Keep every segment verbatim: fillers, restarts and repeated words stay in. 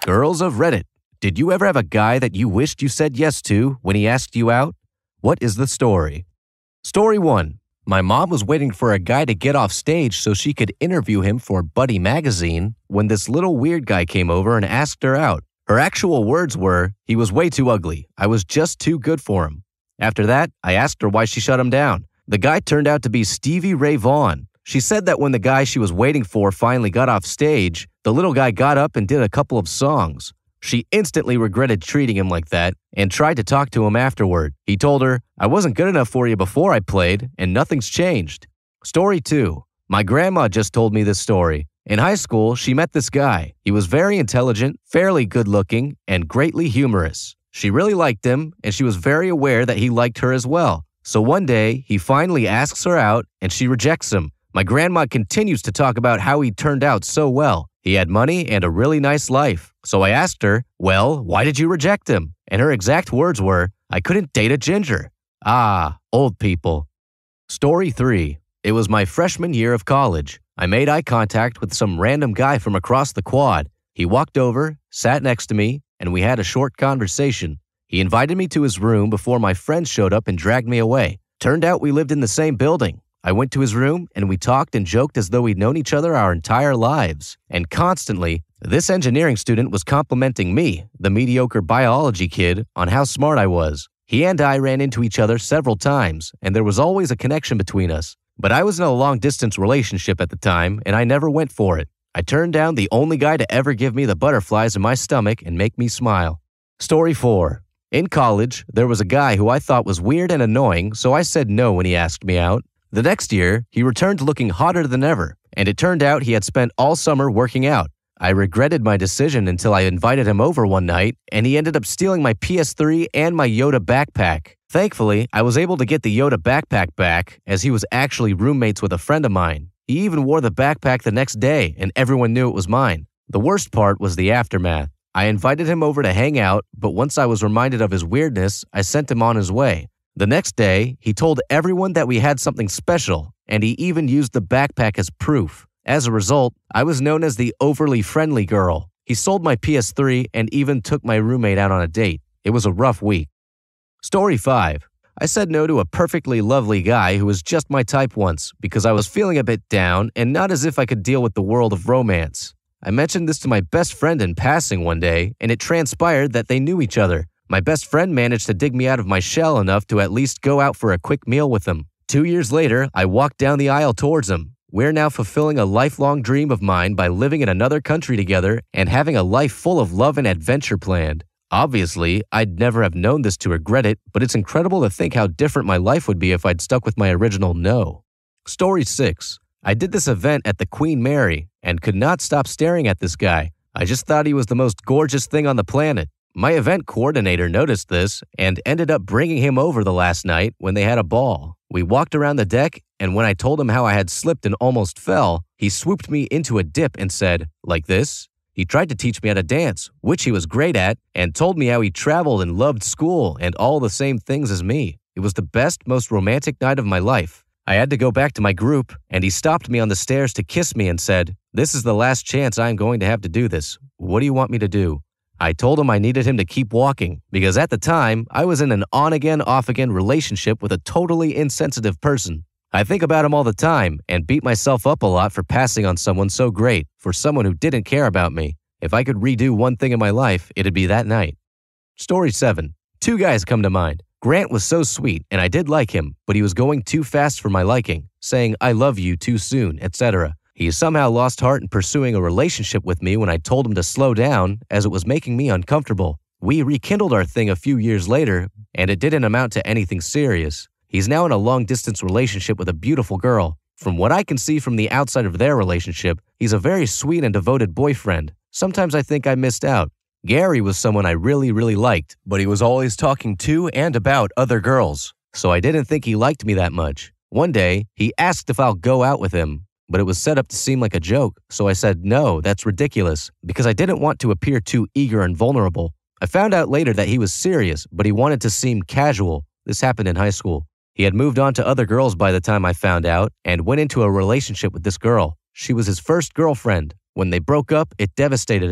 Girls of Reddit, did you ever have a guy that you wished you said yes to when he asked you out? What is the story? Story one. My mom was waiting for a guy to get off stage so she could interview him for Buddy magazine when this little weird guy came over and asked her out. Her actual words were, he was way too ugly. I was just too good for him. After that, I asked her why she shut him down. The guy turned out to be Stevie Ray Vaughan. She said that when the guy she was waiting for finally got off stage, the little guy got up and did a couple of songs. She instantly regretted treating him like that and tried to talk to him afterward. He told her, I wasn't good enough for you before I played, and nothing's changed. Story two. My grandma just told me this story. In high school, she met this guy. He was very intelligent, fairly good-looking, and greatly humorous. She really liked him, and she was very aware that he liked her as well. So one day, he finally asks her out, and she rejects him. My grandma continues to talk about how he turned out so well. He had money and a really nice life. So I asked her, well, why did you reject him? And her exact words were, I couldn't date a ginger. Ah, old people. Story three. It was my freshman year of college. I made eye contact with some random guy from across the quad. He walked over, sat next to me, and we had a short conversation. He invited me to his room before my friends showed up and dragged me away. Turned out we lived in the same building. I went to his room, and we talked and joked as though we'd known each other our entire lives. And constantly, this engineering student was complimenting me, the mediocre biology kid, on how smart I was. He and I ran into each other several times, and there was always a connection between us. But I was in a long-distance relationship at the time, and I never went for it. I turned down the only guy to ever give me the butterflies in my stomach and make me smile. Story four. In college, there was a guy who I thought was weird and annoying, so I said no when he asked me out. The next year, he returned looking hotter than ever, and it turned out he had spent all summer working out. I regretted my decision until I invited him over one night, and he ended up stealing my P S three and my Yoda backpack. Thankfully, I was able to get the Yoda backpack back, as he was actually roommates with a friend of mine. He even wore the backpack the next day, and everyone knew it was mine. The worst part was the aftermath. I invited him over to hang out, but once I was reminded of his weirdness, I sent him on his way. The next day, he told everyone that we had something special, and he even used the backpack as proof. As a result, I was known as the overly friendly girl. He sold my P S three and even took my roommate out on a date. It was a rough week. Story five. I said no to a perfectly lovely guy who was just my type once because I was feeling a bit down and not as if I could deal with the world of romance. I mentioned this to my best friend in passing one day, and it transpired that they knew each other. My best friend managed to dig me out of my shell enough to at least go out for a quick meal with him. Two years later, I walked down the aisle towards him. We're now fulfilling a lifelong dream of mine by living in another country together and having a life full of love and adventure planned. Obviously, I'd never have known this to regret it, but it's incredible to think how different my life would be if I'd stuck with my original no. Story six. I did this event at the Queen Mary and could not stop staring at this guy. I just thought he was the most gorgeous thing on the planet. My event coordinator noticed this and ended up bringing him over the last night when they had a ball. We walked around the deck, and when I told him how I had slipped and almost fell, he swooped me into a dip and said, like this? He tried to teach me how to dance, which he was great at, and told me how he traveled and loved school and all the same things as me. It was the best, most romantic night of my life. I had to go back to my group, and he stopped me on the stairs to kiss me and said, this is the last chance I am going to have to do this. What do you want me to do? I told him I needed him to keep walking because at the time, I was in an on-again, off-again relationship with a totally insensitive person. I think about him all the time and beat myself up a lot for passing on someone so great, for someone who didn't care about me. If I could redo one thing in my life, it'd be that night. Story seven. Two guys come to mind. Grant was so sweet, and I did like him, but he was going too fast for my liking, saying I love you too soon, et cetera. He somehow lost heart in pursuing a relationship with me when I told him to slow down, as it was making me uncomfortable. We rekindled our thing a few years later, and it didn't amount to anything serious. He's now in a long-distance relationship with a beautiful girl. From what I can see from the outside of their relationship, he's a very sweet and devoted boyfriend. Sometimes I think I missed out. Gary was someone I really, really liked, but he was always talking to and about other girls, so I didn't think he liked me that much. One day, he asked if I'll go out with him, but it was set up to seem like a joke, so I said no, that's ridiculous, because I didn't want to appear too eager and vulnerable. I found out later that he was serious, but he wanted to seem casual. This happened in high school. He had moved on to other girls by the time I found out and went into a relationship with this girl. She was his first girlfriend. When they broke up, it devastated him.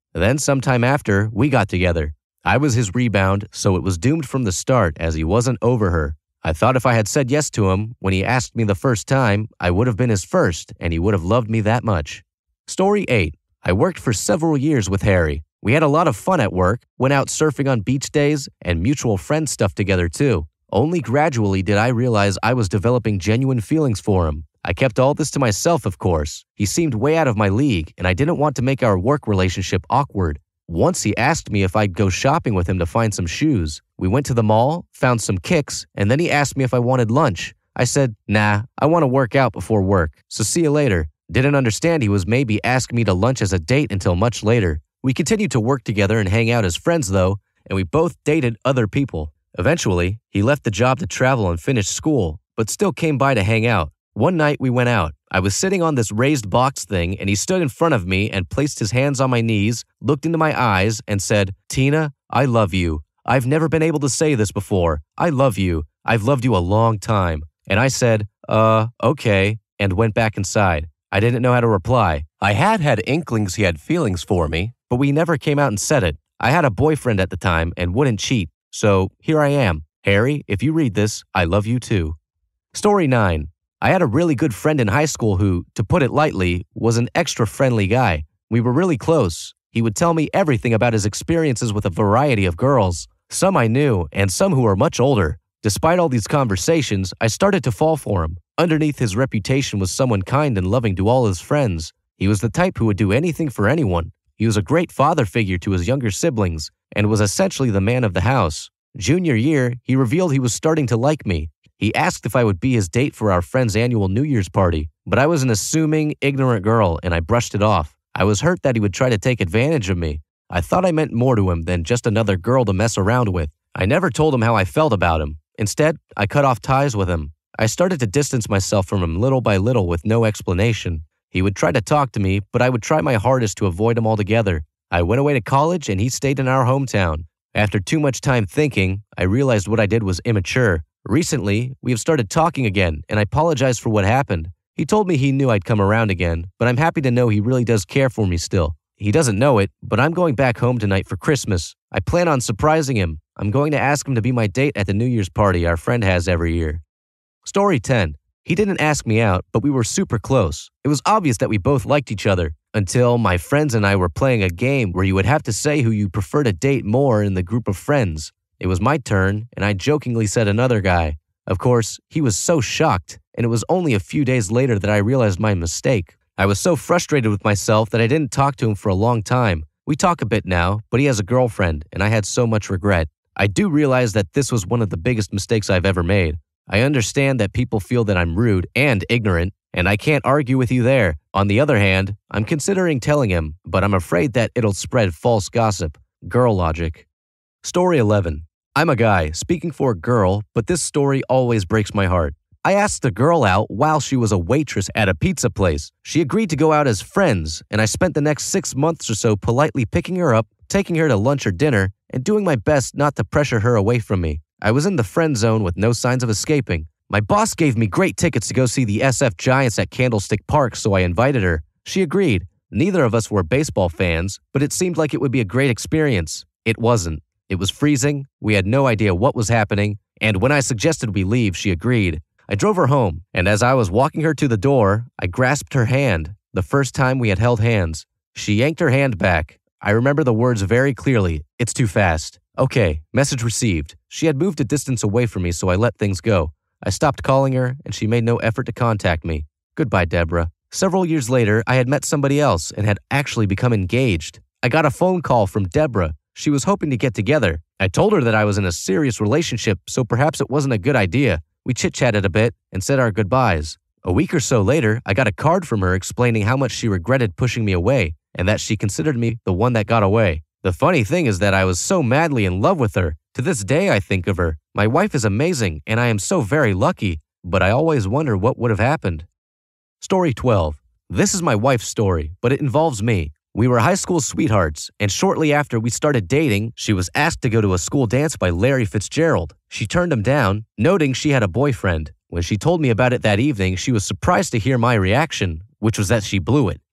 Then sometime after, we got together. I was his rebound, so it was doomed from the start as he wasn't over her. I thought if I had said yes to him when he asked me the first time, I would have been his first and he would have loved me that much. Story eight. I worked for several years with Harry. We had a lot of fun at work, went out surfing on beach days, and mutual friend stuff together too. Only gradually did I realize I was developing genuine feelings for him. I kept all this to myself, of course. He seemed way out of my league, and I didn't want to make our work relationship awkward. Once he asked me if I'd go shopping with him to find some shoes. We went to the mall, found some kicks, and then he asked me if I wanted lunch. I said, nah, I want to work out before work, so see you later. Didn't understand he was maybe asking me to lunch as a date until much later. We continued to work together and hang out as friends though, and we both dated other people. Eventually, he left the job to travel and finish school, but still came by to hang out. One night we went out. I was sitting on this raised box thing and he stood in front of me and placed his hands on my knees, looked into my eyes and said, Tina, I love you. I've never been able to say this before. I love you. I've loved you a long time. And I said, uh, okay, and went back inside. I didn't know how to reply. I had had inklings he had feelings for me, but we never came out and said it. I had a boyfriend at the time and wouldn't cheat. So here I am. Harry, if you read this, I love you too. Story nine. I had a really good friend in high school who, to put it lightly, was an extra friendly guy. We were really close. He would tell me everything about his experiences with a variety of girls. Some I knew, and some who were much older. Despite all these conversations, I started to fall for him. Underneath his reputation was someone kind and loving to all his friends. He was the type who would do anything for anyone. He was a great father figure to his younger siblings, and was essentially the man of the house. Junior year, he revealed he was starting to like me. He asked if I would be his date for our friend's annual New Year's party, but I was an assuming, ignorant girl, and I brushed it off. I was hurt that he would try to take advantage of me. I thought I meant more to him than just another girl to mess around with. I never told him how I felt about him. Instead, I cut off ties with him. I started to distance myself from him little by little with no explanation. He would try to talk to me, but I would try my hardest to avoid him altogether. I went away to college and he stayed in our hometown. After too much time thinking, I realized what I did was immature. Recently, we have started talking again, and I apologized for what happened. He told me he knew I'd come around again, but I'm happy to know he really does care for me still. He doesn't know it, but I'm going back home tonight for Christmas. I plan on surprising him. I'm going to ask him to be my date at the New Year's party our friend has every year. Story ten. He didn't ask me out, but we were super close. It was obvious that we both liked each other, until my friends and I were playing a game where you would have to say who you prefer to date more in the group of friends. It was my turn, and I jokingly said another guy. Of course, he was so shocked, and it was only a few days later that I realized my mistake. I was so frustrated with myself that I didn't talk to him for a long time. We talk a bit now, but he has a girlfriend, and I had so much regret. I do realize that this was one of the biggest mistakes I've ever made. I understand that people feel that I'm rude and ignorant, and I can't argue with you there. On the other hand, I'm considering telling him, but I'm afraid that it'll spread false gossip. Girl logic. Story eleven. I'm a guy speaking for a girl, but this story always breaks my heart. I asked a girl out while she was a waitress at a pizza place. She agreed to go out as friends, and I spent the next six months or so politely picking her up, taking her to lunch or dinner, and doing my best not to pressure her away from me. I was in the friend zone with no signs of escaping. My boss gave me great tickets to go see the S F Giants at Candlestick Park, so I invited her. She agreed. Neither of us were baseball fans, but it seemed like it would be a great experience. It wasn't. It was freezing, we had no idea what was happening, and when I suggested we leave, she agreed. I drove her home, and as I was walking her to the door, I grasped her hand, the first time we had held hands. She yanked her hand back. I remember the words very clearly. It's too fast. Okay, message received. She had moved a distance away from me, so I let things go. I stopped calling her, and she made no effort to contact me. Goodbye, Deborah. Several years later, I had met somebody else and had actually become engaged. I got a phone call from Deborah. She was hoping to get together. I told her that I was in a serious relationship, so perhaps it wasn't a good idea. We chit-chatted a bit and said our goodbyes. A week or so later, I got a card from her explaining how much she regretted pushing me away and that she considered me the one that got away. The funny thing is that I was so madly in love with her. To this day, I think of her. My wife is amazing, and I am so very lucky, but I always wonder what would have happened. Story twelve. This is my wife's story, but it involves me. We were high school sweethearts, and shortly after we started dating, she was asked to go to a school dance by Larry Fitzgerald. She turned him down, noting she had a boyfriend. When she told me about it that evening, she was surprised to hear my reaction, which was that she blew it.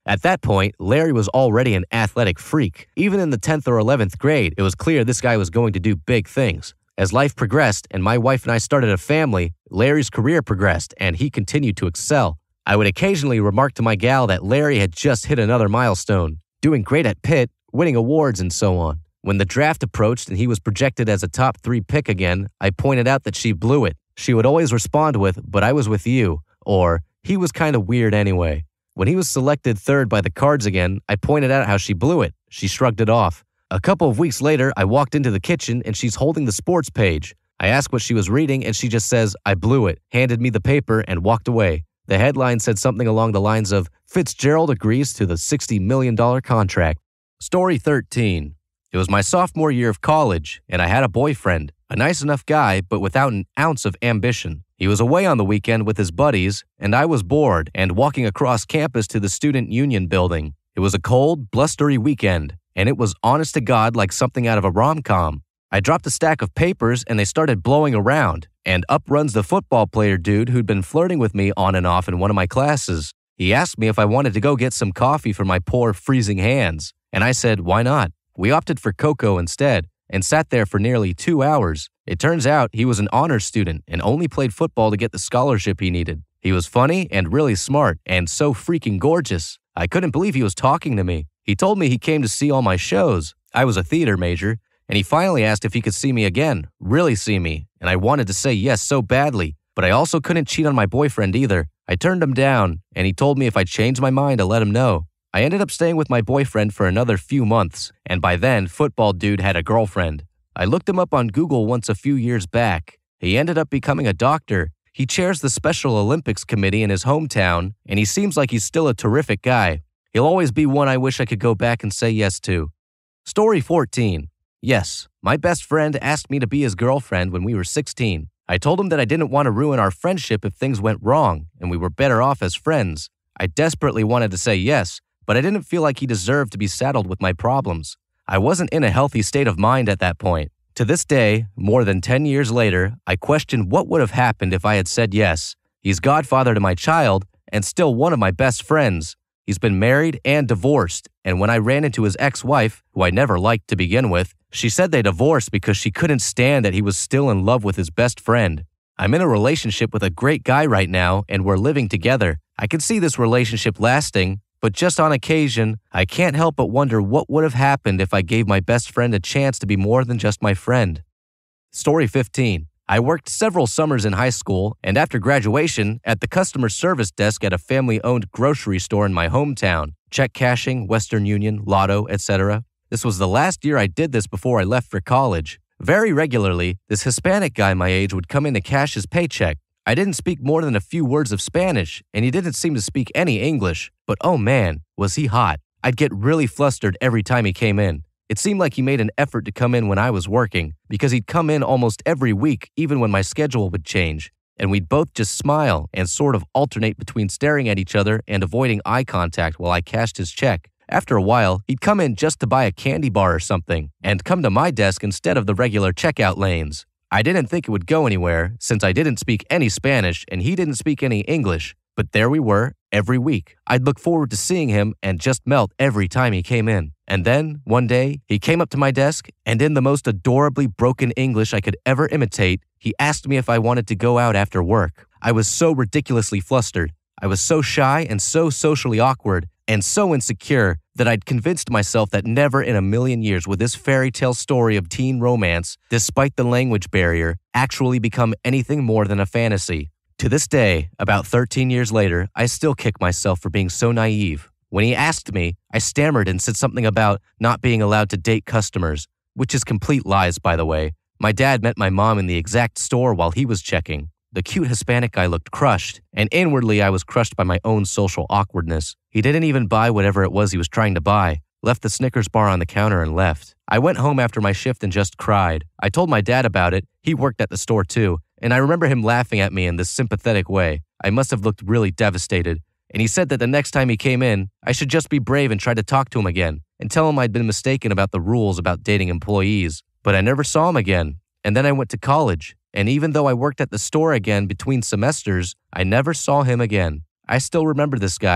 At that point, Larry was already an athletic freak. Even in the tenth or eleventh grade, it was clear this guy was going to do big things. As life progressed and my wife and I started a family, Larry's career progressed and he continued to excel. I would occasionally remark to my gal that Larry had just hit another milestone, doing great at Pitt, winning awards and so on. When the draft approached and he was projected as a top three pick again, I pointed out that she blew it. She would always respond with, "But I was with you," or "He was kind of weird anyway." When he was selected third by the Cards again, I pointed out how she blew it. She shrugged it off. A couple of weeks later, I walked into the kitchen and she's holding the sports page. I asked what she was reading and she just says, "I blew it," handed me the paper and walked away. The headline said something along the lines of, "Fitzgerald agrees to the sixty million dollars contract." Story thirteen. It was my sophomore year of college, and I had a boyfriend, a nice enough guy, but without an ounce of ambition. He was away on the weekend with his buddies, and I was bored and walking across campus to the Student Union building. It was a cold, blustery weekend, and it was honest to God like something out of a rom-com. I dropped a stack of papers, and they started blowing around, and up runs the football player dude who'd been flirting with me on and off in one of my classes. He asked me if I wanted to go get some coffee for my poor, freezing hands, and I said, why not? We opted for cocoa instead and sat there for nearly two hours. It turns out he was an honors student and only played football to get the scholarship he needed. He was funny and really smart and so freaking gorgeous. I couldn't believe he was talking to me. He told me he came to see all my shows. I was a theater major, and he finally asked if he could see me again, really see me, and I wanted to say yes so badly, but I also couldn't cheat on my boyfriend either. I turned him down, and he told me if I changed my mind to let him know. I ended up staying with my boyfriend for another few months, and by then, football dude had a girlfriend. I looked him up on Google once a few years back. He ended up becoming a doctor. He chairs the Special Olympics Committee in his hometown, and he seems like he's still a terrific guy. He'll always be one I wish I could go back and say yes to. Story fourteen. Yes, my best friend asked me to be his girlfriend when we were sixteen. I told him that I didn't want to ruin our friendship if things went wrong, and we were better off as friends. I desperately wanted to say yes, but I didn't feel like he deserved to be saddled with my problems. I wasn't in a healthy state of mind at that point. To this day, more than ten years later, I question what would have happened if I had said yes. He's godfather to my child and still one of my best friends. He's been married and divorced, and when I ran into his ex-wife, who I never liked to begin with, she said they divorced because she couldn't stand that he was still in love with his best friend. I'm in a relationship with a great guy right now, and we're living together. I can see this relationship lasting, but just on occasion, I can't help but wonder what would have happened if I gave my best friend a chance to be more than just my friend. Story fifteen. I worked several summers in high school and after graduation at the customer service desk at a family-owned grocery store in my hometown, check cashing, Western Union, Lotto, et cetera. This was the last year I did this before I left for college. Very regularly, this Hispanic guy my age would come in to cash his paycheck. I didn't speak more than a few words of Spanish, and he didn't seem to speak any English, but oh man, was he hot. I'd get really flustered every time he came in. It seemed like he made an effort to come in when I was working, because he'd come in almost every week, even when my schedule would change, and we'd both just smile and sort of alternate between staring at each other and avoiding eye contact while I cashed his check. After a while, he'd come in just to buy a candy bar or something, and come to my desk instead of the regular checkout lanes. I didn't think it would go anywhere, since I didn't speak any Spanish and he didn't speak any English, but there we were, every week. I'd look forward to seeing him and just melt every time he came in. And then, one day, he came up to my desk, and in the most adorably broken English I could ever imitate, he asked me if I wanted to go out after work. I was so ridiculously flustered. I was so shy and so socially awkward and so insecure that I'd convinced myself that never in a million years would this fairy tale story of teen romance, despite the language barrier, actually become anything more than a fantasy. To this day, about thirteen years later, I still kick myself for being so naive. When he asked me, I stammered and said something about not being allowed to date customers, which is complete lies, by the way. My dad met my mom in the exact store while he was checking. The cute Hispanic guy looked crushed, and inwardly I was crushed by my own social awkwardness. He didn't even buy whatever it was he was trying to buy, left the Snickers bar on the counter and left. I went home after my shift and just cried. I told my dad about it. He worked at the store too, and I remember him laughing at me in this sympathetic way. I must have looked really devastated. And he said that the next time he came in, I should just be brave and try to talk to him again and tell him I'd been mistaken about the rules about dating employees. But I never saw him again. And then I went to college. And even though I worked at the store again between semesters, I never saw him again. I still remember this guy,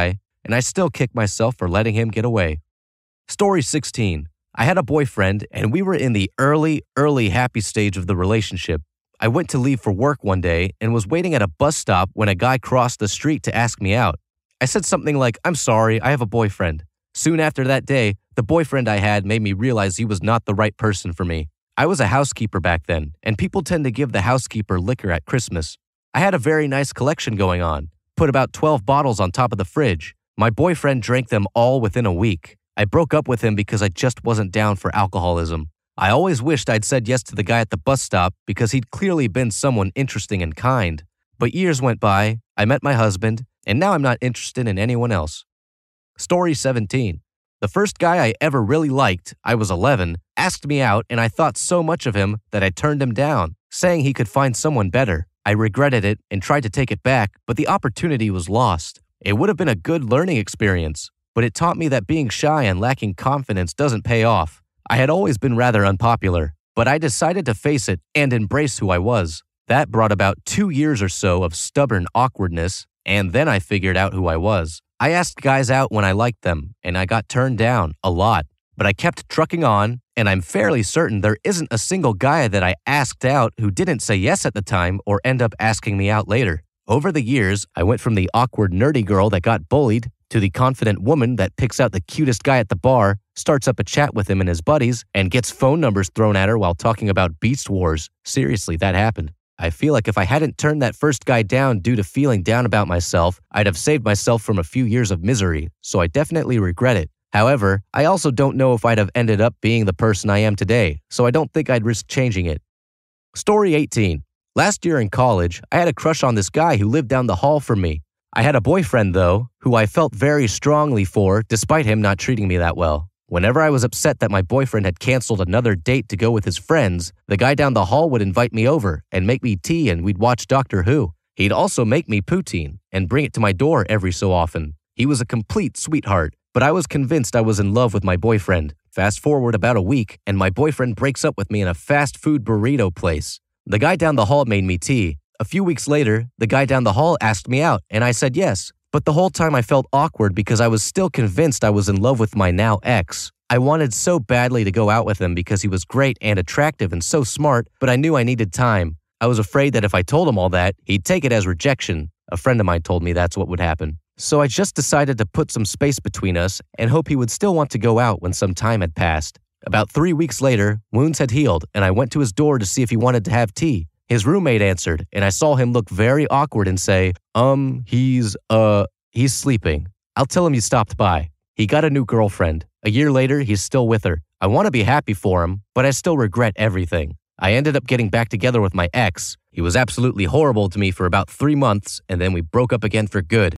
and I still kick myself for letting him get away. Story sixteen. I had a boyfriend, and we were in the early, early happy stage of the relationship. I went to leave for work one day and was waiting at a bus stop when a guy crossed the street to ask me out. I said something like, "I'm sorry, I have a boyfriend." Soon after that day, the boyfriend I had made me realize he was not the right person for me. I was a housekeeper back then, and people tend to give the housekeeper liquor at Christmas. I had a very nice collection going on, put about twelve bottles on top of the fridge. My boyfriend drank them all within a week. I broke up with him because I just wasn't down for alcoholism. I always wished I'd said yes to the guy at the bus stop because he'd clearly been someone interesting and kind. But years went by, I met my husband, and now I'm not interested in anyone else. Story seventeen. The first guy I ever really liked, I was eleven, asked me out, and I thought so much of him that I turned him down, saying he could find someone better. I regretted it and tried to take it back, but the opportunity was lost. It would have been a good learning experience, but it taught me that being shy and lacking confidence doesn't pay off. I had always been rather unpopular, but I decided to face it and embrace who I was. That brought about two years or so of stubborn awkwardness, and then I figured out who I was. I asked guys out when I liked them, and I got turned down a lot. But I kept trucking on, and I'm fairly certain there isn't a single guy that I asked out who didn't say yes at the time or end up asking me out later. Over the years, I went from the awkward nerdy girl that got bullied to the confident woman that picks out the cutest guy at the bar, starts up a chat with him and his buddies, and gets phone numbers thrown at her while talking about Beast Wars. Seriously, that happened. I feel like if I hadn't turned that first guy down due to feeling down about myself, I'd have saved myself from a few years of misery, so I definitely regret it. However, I also don't know if I'd have ended up being the person I am today, so I don't think I'd risk changing it. Story eighteen. Last year in college, I had a crush on this guy who lived down the hall from me. I had a boyfriend, though, who I felt very strongly for despite him not treating me that well. Whenever I was upset that my boyfriend had canceled another date to go with his friends, the guy down the hall would invite me over and make me tea and we'd watch Doctor Who. He'd also make me poutine and bring it to my door every so often. He was a complete sweetheart, but I was convinced I was in love with my boyfriend. Fast forward about a week, and my boyfriend breaks up with me in a fast food burrito place. The guy down the hall made me tea. A few weeks later, the guy down the hall asked me out, and I said yes. But the whole time I felt awkward because I was still convinced I was in love with my now ex. I wanted so badly to go out with him because he was great and attractive and so smart, but I knew I needed time. I was afraid that if I told him all that, he'd take it as rejection. A friend of mine told me that's what would happen. So I just decided to put some space between us and hope he would still want to go out when some time had passed. About three weeks later, wounds had healed, and I went to his door to see if he wanted to have tea. His roommate answered, and I saw him look very awkward and say, um, he's, uh, he's sleeping. I'll tell him you stopped by. He got a new girlfriend. A year later, he's still with her. I want to be happy for him, but I still regret everything. I ended up getting back together with my ex. He was absolutely horrible to me for about three months, and then we broke up again for good.